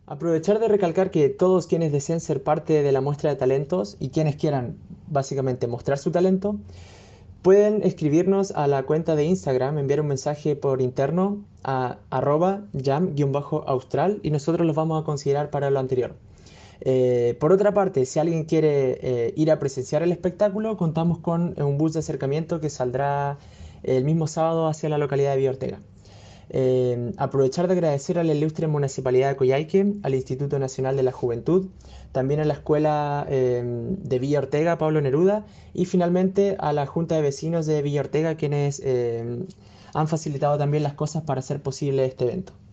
Aprovechar de recalcar que todos quienes deseen ser parte de la muestra de talentos y quienes quieran básicamente mostrar su talento, pueden escribirnos a la cuenta de Instagram, enviar un mensaje por interno a @jam-austral y nosotros los vamos a considerar para lo anterior. Por otra parte, si alguien quiere ir a presenciar el espectáculo, contamos con un bus de acercamiento que saldrá el mismo sábado hacia la localidad de Villa Ortega. Aprovechar de agradecer a la ilustre Municipalidad de Coyhaique, al Instituto Nacional de la Juventud, también a la Escuela de Villa Ortega, Pablo Neruda, y finalmente a la Junta de Vecinos de Villa Ortega, quienes han facilitado también las cosas para hacer posible este evento.